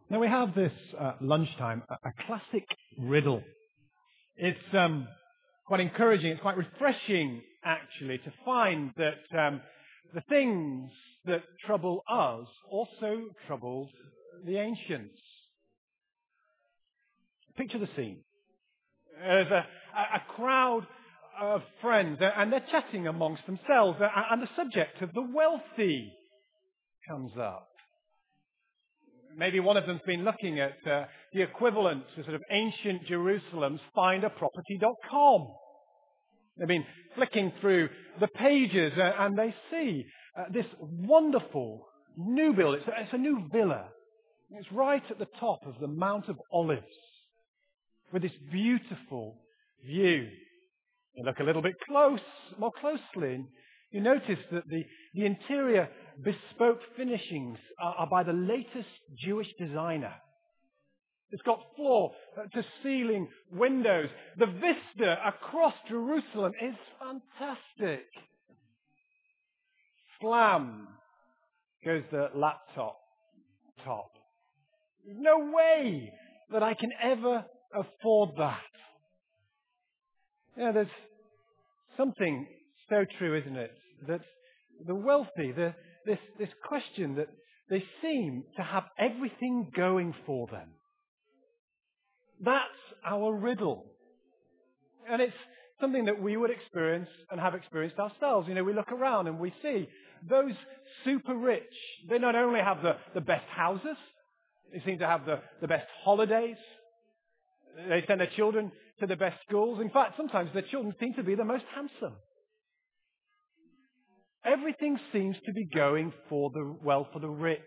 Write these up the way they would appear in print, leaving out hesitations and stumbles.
Now we have this lunchtime, a classic riddle. It's quite encouraging, it's quite refreshing actually to find that the things that trouble us also troubled the ancients. Picture the scene. There's a crowd of friends and they're chatting amongst themselves and the subject of the wealthy comes up. Maybe one of them's been looking at the equivalent to sort of ancient Jerusalem's findaproperty.com. They've been flicking through the pages and they see this wonderful new build. It's a new villa. It's right at the top of the Mount of Olives with this beautiful view. You look a little bit more closely, and you notice that the interior bespoke finishings are by the latest Jewish designer. It's got floor-to-ceiling windows. The vista across Jerusalem is fantastic. Slam goes the laptop top. No way that I can ever afford that. Yeah, there's something so true, isn't it? That the wealthy, this question that they seem to have everything going for them. That's our riddle. And it's something that we would experience and have experienced ourselves. You know, we look around and we see those super rich, they not only have the best houses, they seem to have the best holidays, they send their children to the best schools. In fact, sometimes their children seem to be the most handsome. Everything seems to be going for the rich.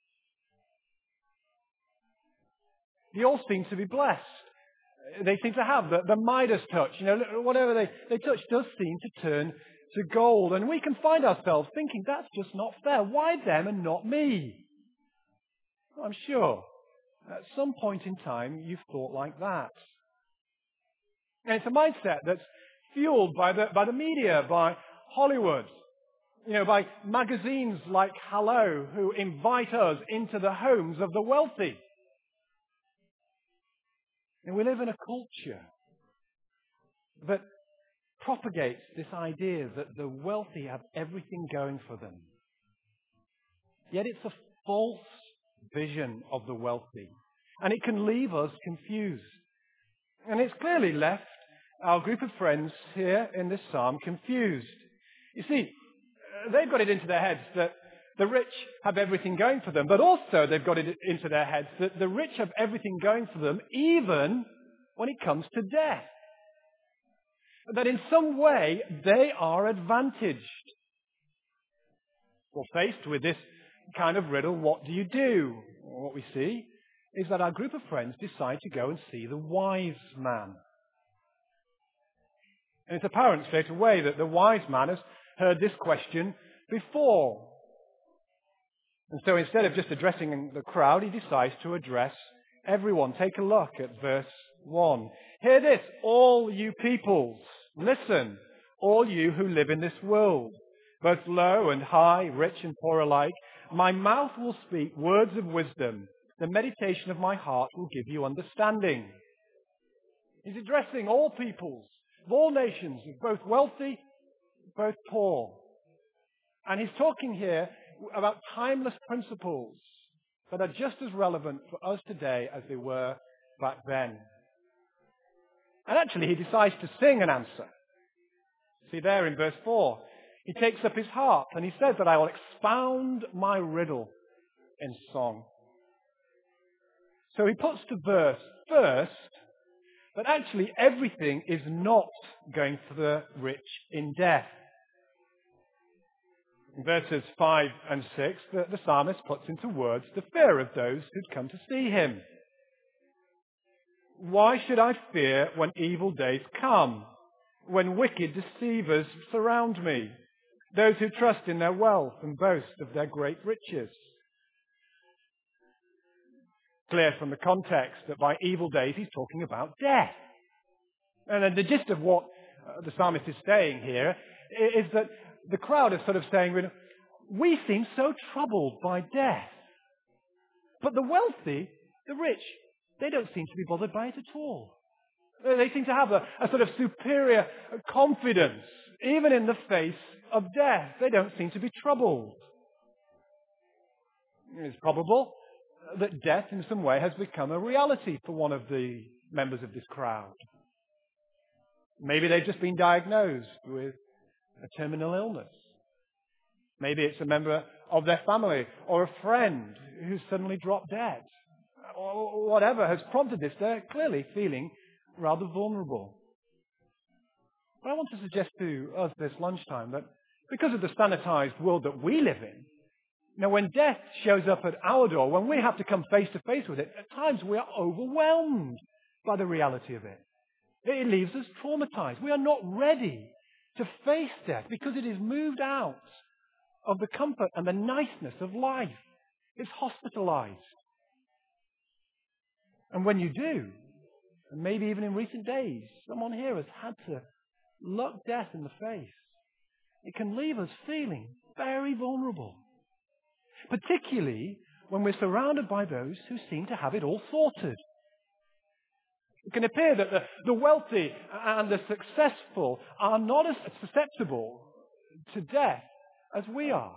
They all seem to be blessed. They seem to have the Midas touch. You know, whatever they touch does seem to turn to gold. And we can find ourselves thinking, that's just not fair. Why them and not me? I'm sure at some point in time you've thought like that. And it's a mindset that's fueled by the media, by Hollywood, you know, by magazines like Hello, who invite us into the homes of the wealthy. And we live in a culture that propagates this idea that the wealthy have everything going for them. Yet it's a false vision of the wealthy. And it can leave us confused. And it's clearly left our group of friends here in this psalm confused. You see, they've got it into their heads that the rich have everything going for them, but also they've got it into their heads that the rich have everything going for them even when it comes to death. That in some way they are advantaged. Well, faced with this kind of riddle, what do you do? Well, what we see is that our group of friends decide to go and see the wise man. And it's apparent straight away that the wise man has heard this question before. And so instead of just addressing the crowd, he decides to address everyone. Take a look at verse 1. Hear this, all you peoples. Listen, all you who live in this world, both low and high, rich and poor alike. My mouth will speak words of wisdom. The meditation of my heart will give you understanding. He's addressing all peoples, of all nations, both wealthy, both poor. And he's talking here about timeless principles that are just as relevant for us today as they were back then. And actually, he decides to sing an answer. See there in verse 4, he takes up his harp and he says that I will expound my riddle in song. So he puts to verse first that actually everything is not going for the rich in death. In verses 5 and 6, the psalmist puts into words the fear of those who'd come to see him. Why should I fear when evil days come, when wicked deceivers surround me, those who trust in their wealth and boast of their great riches? Clear from the context that by evil days he's talking about death. And then the gist of what the psalmist is saying here is that the crowd is sort of saying, we seem so troubled by death. But the wealthy, The rich, they don't seem to be bothered by it at all. They seem to have a sort of superior confidence, even in the face of death. They don't seem to be troubled. It's probable that death in some way has become a reality for one of the members of this crowd. Maybe they've just been diagnosed with a terminal illness. Maybe it's a member of their family or a friend who's suddenly dropped dead. Or whatever has prompted this, they're clearly feeling rather vulnerable. But I want to suggest to us this lunchtime that because of the sanitized world that we live in, when death shows up at our door, when we have to come face to face with it, at times we are overwhelmed by the reality of it. It leaves us traumatized. We are not ready to face death because it is moved out of the comfort and the niceness of life. It's hospitalized. And when you do, and maybe even in recent days, someone here has had to look death in the face, it can leave us feeling very vulnerable. Particularly when we're surrounded by those who seem to have it all sorted. It can appear that the wealthy and the successful are not as susceptible to death as we are.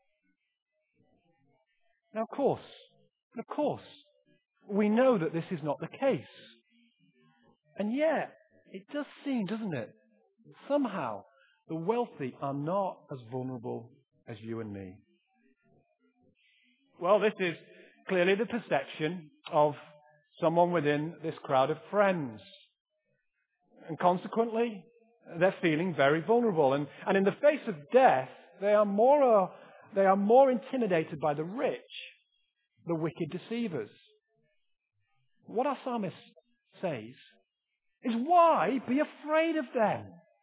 Now, of course, we know that this is not the case. And yet, it does seem, doesn't it, that somehow the wealthy are not as vulnerable as you and me. Well, this is clearly the perception of someone within this crowd of friends. And consequently, they're feeling very vulnerable. And in the face of death, they are more intimidated by the rich, the wicked deceivers. What our psalmist says is, why be afraid of them?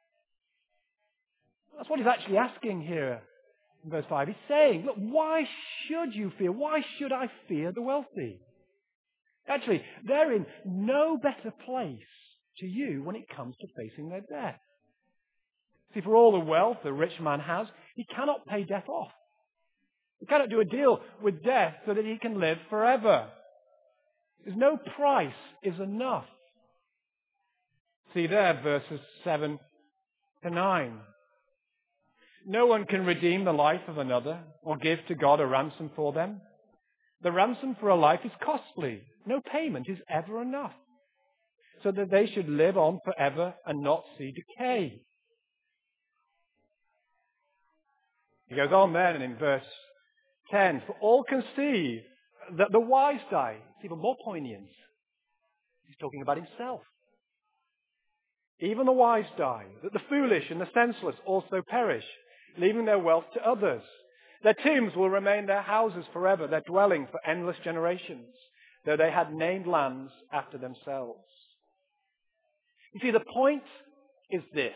That's what he's actually asking here in verse 5. He's saying, look, why should you fear? Why should I fear the wealthy? Actually, they're in no better place to you when it comes to facing their death. See, for all the wealth the rich man has, he cannot pay death off. He cannot do a deal with death so that he can live forever. There's no price is enough. See there, verses 7 to 9. No one can redeem the life of another or give to God a ransom for them. The ransom for a life is costly. No payment is ever enough, so that they should live on forever and not see decay. He goes on then in verse 10, for all conceive that the wise die. It's even more poignant. He's talking about himself. Even the wise die, that the foolish and the senseless also perish, leaving their wealth to others. Their tombs will remain their houses forever, their dwelling for endless generations, though they had named lands after themselves. You see, the point is this.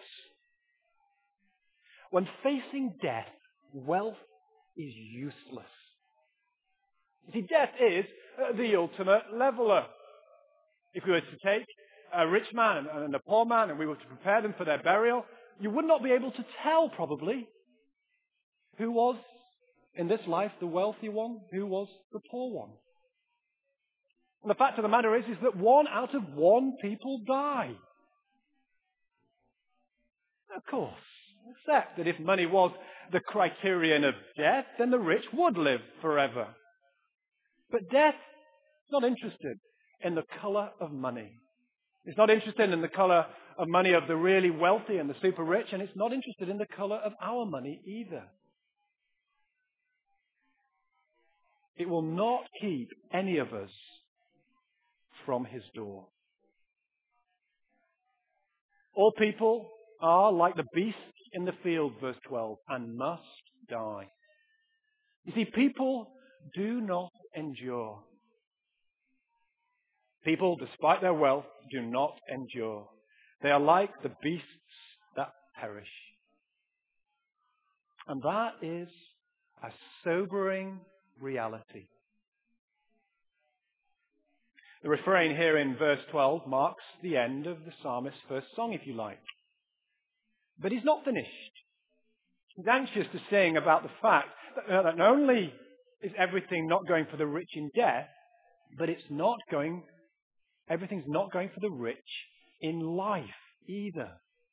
When facing death, wealth is useless. You see, death is the ultimate leveler. If we were to take a rich man and a poor man and we were to prepare them for their burial, you would not be able to tell, probably, who was, in this life, the wealthy one, who was the poor one. And the fact of the matter is that 1 out of 1 people die. Of course, except that if money was the criterion of death, then the rich would live forever. But death is not interested in the color of money. It's not interested in the color of money of the really wealthy and the super rich, and it's not interested in the color of our money either. It will not keep any of us from his door. All people are like the beasts in the field, verse 12, and must die. You see, people do not endure. People, despite their wealth, do not endure. They are like the beasts that perish. And that is a sobering reality. The refrain here in verse 12 marks the end of the psalmist's first song, if you like. But he's not finished. He's anxious to sing about the fact that not only is everything not going for the rich in death, But everything's not going for the rich in life either.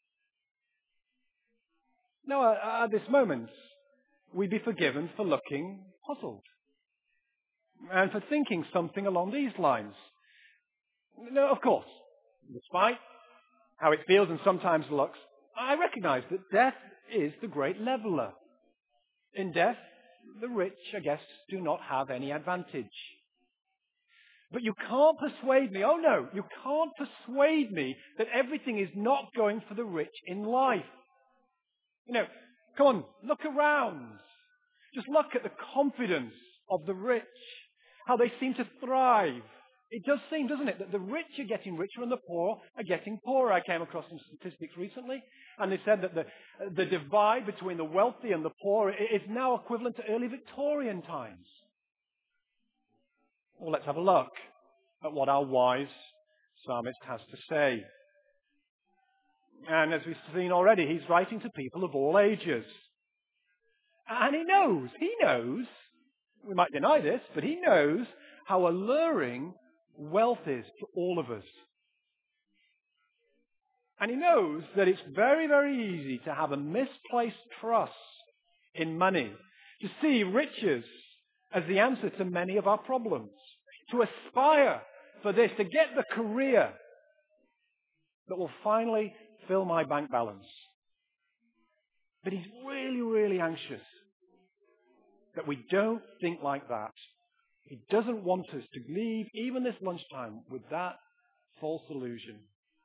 Now, at this moment, we'd be forgiven for looking puzzled and for thinking something along these lines. No, of course, despite how it feels and sometimes looks, I recognize that death is the great leveler. In death, the rich, I guess, do not have any advantage. But you can't persuade me, oh no, you can't persuade me that everything is not going for the rich in life. Come on, look around. Just look at the confidence of the rich, how they seem to thrive. It does seem, doesn't it, that the rich are getting richer and the poor are getting poorer. I came across some statistics recently, and they said that the divide between the wealthy and the poor is now equivalent to early Victorian times. Well, let's have a look at what our wise psalmist has to say. And as we've seen already, he's writing to people of all ages. And he knows, we might deny this, but he knows how alluring wealth is to all of us. And he knows that it's very, very easy to have a misplaced trust in money, to see riches as the answer to many of our problems, to aspire for this, to get the career that will finally fill my bank balance. But he's really, really anxious that we don't think like that. He doesn't want us to leave even this lunchtime with that false illusion.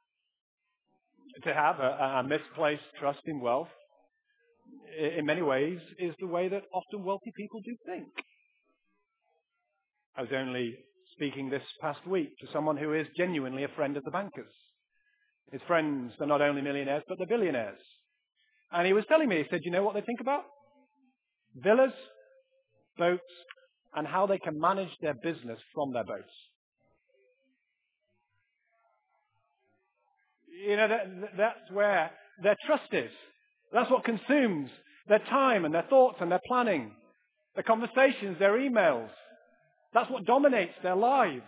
To have a misplaced trust in wealth, in many ways, is the way that often wealthy people do think. I was only speaking this past week to someone who is genuinely a friend of the bankers. His friends are not only millionaires, but they're billionaires. And he was telling me, he said, you know what they think about? Villas, boats, and how they can manage their business from their boats. That's where their trust is. That's what consumes their time and their thoughts and their planning, their conversations, their emails. That's what dominates their lives.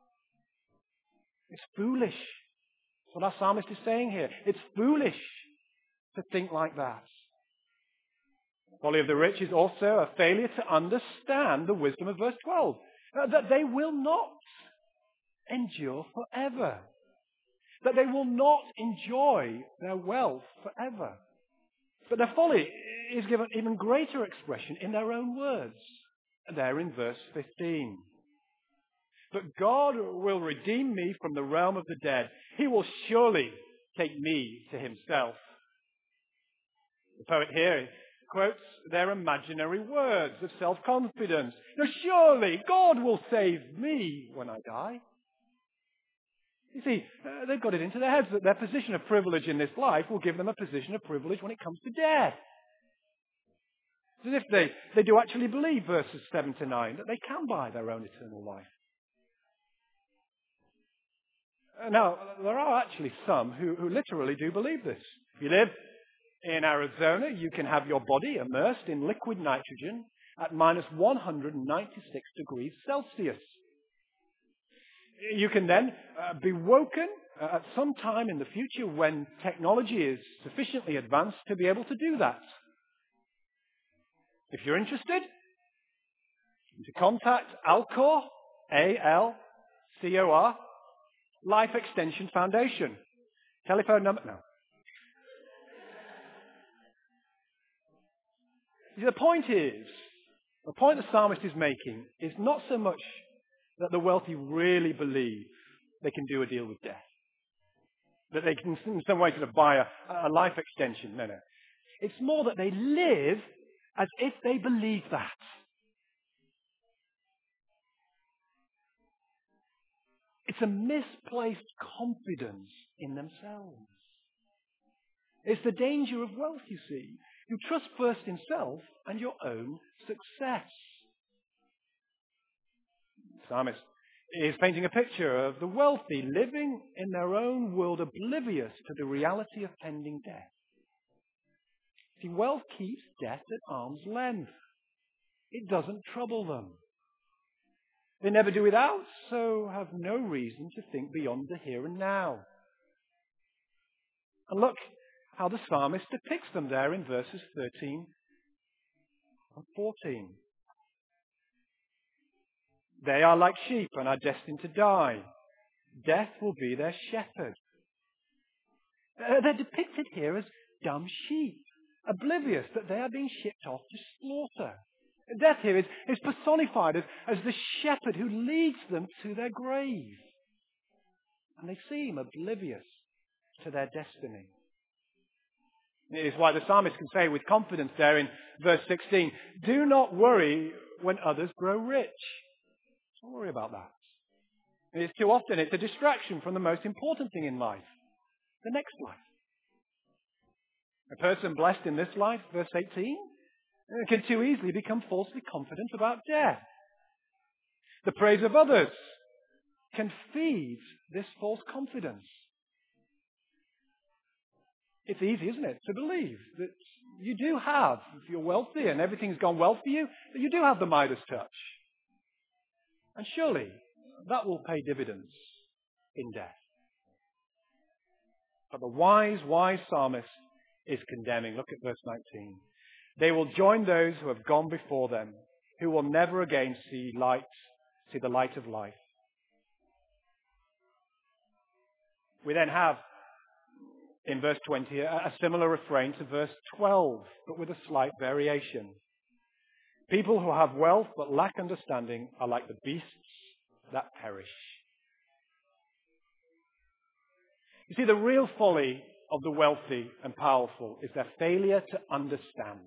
It's foolish. That's what our psalmist is saying here. It's foolish to think like that. The folly of the rich is also a failure to understand the wisdom of verse 12. That they will not endure forever. That they will not enjoy their wealth forever. But their folly is given even greater expression in their own words. There in verse 15. But God will redeem me from the realm of the dead. He will surely take me to himself. The poet here quotes their imaginary words of self-confidence. Now, surely God will save me when I die. You see, they've got it into their heads that their position of privilege in this life will give them a position of privilege when it comes to death. It's as if they do actually believe verses 7 to 9, that they can buy their own eternal life. Now, there are actually some who literally do believe this. If you live in Arizona, you can have your body immersed in liquid nitrogen at minus 196 degrees Celsius. You can then be woken at some time in the future when technology is sufficiently advanced to be able to do that. If you're interested, to contact Alcor, ALCOR, Life Extension Foundation. Telephone number, no. The point the psalmist is making is not so much that the wealthy really believe they can do a deal with death. That they can in some way sort of buy a life extension. No. It's more that they live as if they believe that. It's a misplaced confidence in themselves. It's the danger of wealth, you see. You trust first in self and your own success. The psalmist is painting a picture of the wealthy living in their own world, oblivious to the reality of pending death. See, wealth keeps death at arm's length. It doesn't trouble them. They never do without, so have no reason to think beyond the here and now. And look how the psalmist depicts them there in verses 13 and 14. They are like sheep and are destined to die. Death will be their shepherd. They're depicted here as dumb sheep, oblivious that they are being shipped off to slaughter. Death here is personified as the shepherd who leads them to their grave. And they seem oblivious to their destiny. It is why the psalmist can say with confidence there in verse 16, do not worry when others grow rich. Don't worry about that. It's too often it's a distraction from the most important thing in life, the next life. A person blessed in this life, verse 18, can too easily become falsely confident about death. The praise of others can feed this false confidence. It's easy, isn't it, to believe that you do have, if you're wealthy and everything's gone well for you, that you do have the Midas touch. And surely that will pay dividends in death. But the wise psalmist is condemning. Look at verse 19. They will join those who have gone before them, who will never again see the light of life. We then have, in verse 20, a similar refrain to verse 12, but with a slight variation. People who have wealth but lack understanding are like the beasts that perish. You see, the real folly of the wealthy and powerful is their failure to understand.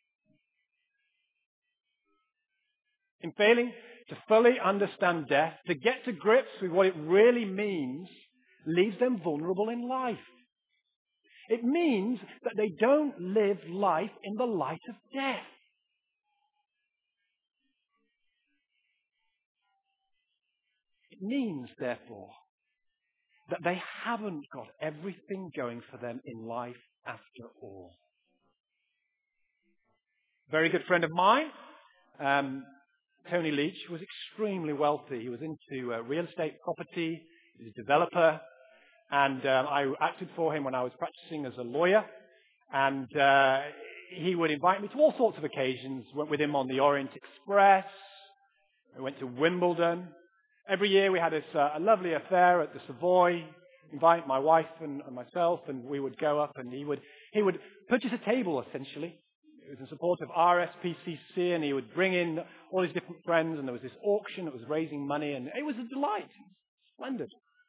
In failing to fully understand death, to get to grips with what it really means, leaves them vulnerable in life. It means that they don't live life in the light of death. It means, therefore, that they haven't got everything going for them in life after all. A very good friend of mine, Tony Leach, was extremely wealthy. He was into real estate property. He was a developer. And I acted for him when I was practicing as a lawyer. And he would invite me to all sorts of occasions. Went with him on the Orient Express. We went to Wimbledon. Every year we had this a lovely affair at the Savoy. Invite my wife and myself, and we would go up, and he would purchase a table, essentially. It was in support of RSPCC, and he would bring in all his different friends, and there was this auction that was raising money, and it was a delight. Splendid.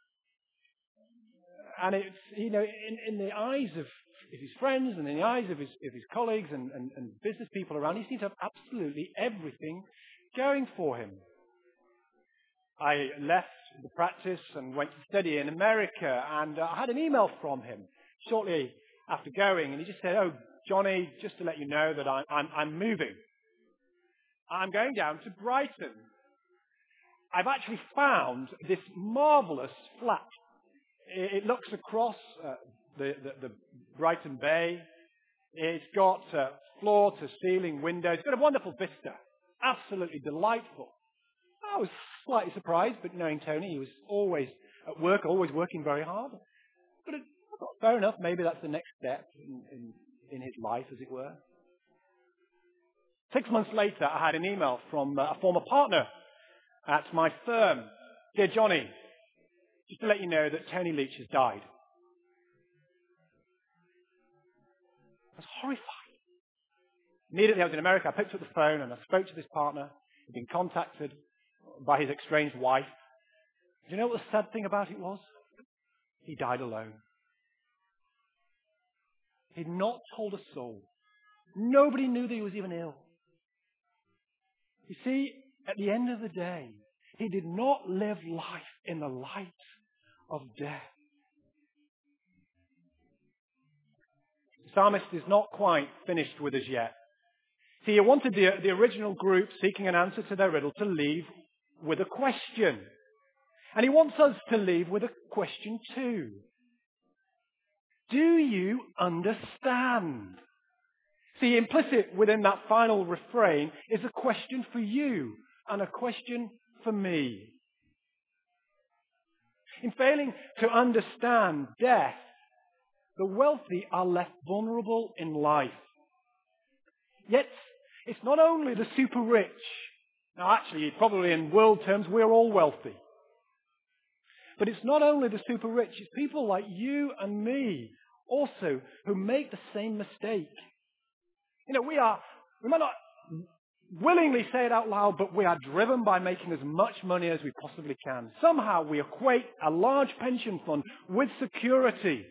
And it's, in the eyes of his friends and in the eyes of his colleagues and business people around, he seemed to have absolutely everything going for him. I left the practice and went to study in America, and I had an email from him shortly after going, and he just said, "Oh, Johnny, just to let you know that I'm moving. I'm going down to Brighton. I've actually found this marvelous flat. It looks across the Brighton Bay. It's got floor-to-ceiling windows. It's got a wonderful vista. Absolutely delightful." I was slightly surprised, but knowing Tony, he was always at work, always working very hard. But I thought, fair enough, maybe that's the next step in his life, as it were. 6 months later, I had an email from a former partner at my firm. "Dear Johnny, just to let you know that Tony Leach has died." I was horrified. Immediately I was in America, I picked up the phone and I spoke to this partner. He'd been contacted by his estranged wife. Do you know what the sad thing about it was? He died alone. He'd not told a soul. Nobody knew that he was even ill. You see, at the end of the day, he did not live life in the light of death. The psalmist is not quite finished with us yet. See, he wanted the original group seeking an answer to their riddle to leave with a question. And he wants us to leave with a question too. Do you understand? See, implicit within that final refrain is a question for you and a question for me. In failing to understand death, the wealthy are left vulnerable in life. Yet, it's not only the super rich. Now actually, probably in world terms, we're all wealthy. But it's not only the super rich, it's people like you and me also who make the same mistake. We might not willingly say it out loud, but we are driven by making as much money as we possibly can. Somehow we equate a large pension fund with security.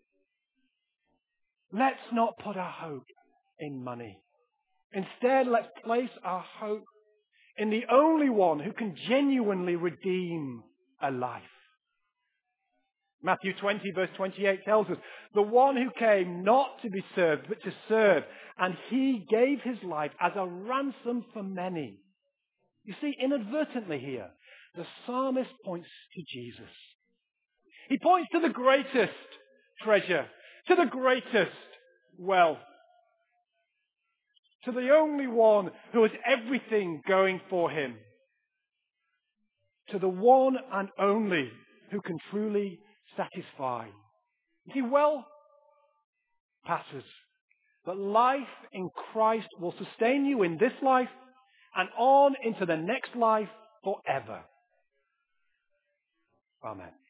Let's not put our hope in money. Instead, let's place our hope in the only one who can genuinely redeem a life. Matthew 20 verse 28 tells us, the one who came not to be served, but to serve, and he gave his life as a ransom for many. You see, inadvertently here, the psalmist points to Jesus. He points to the greatest treasure, to the greatest wealth, to the only one who has everything going for him, to the one and only who can truly satisfy. You see, wealth passes, but life in Christ will sustain you in this life and on into the next life forever. Amen.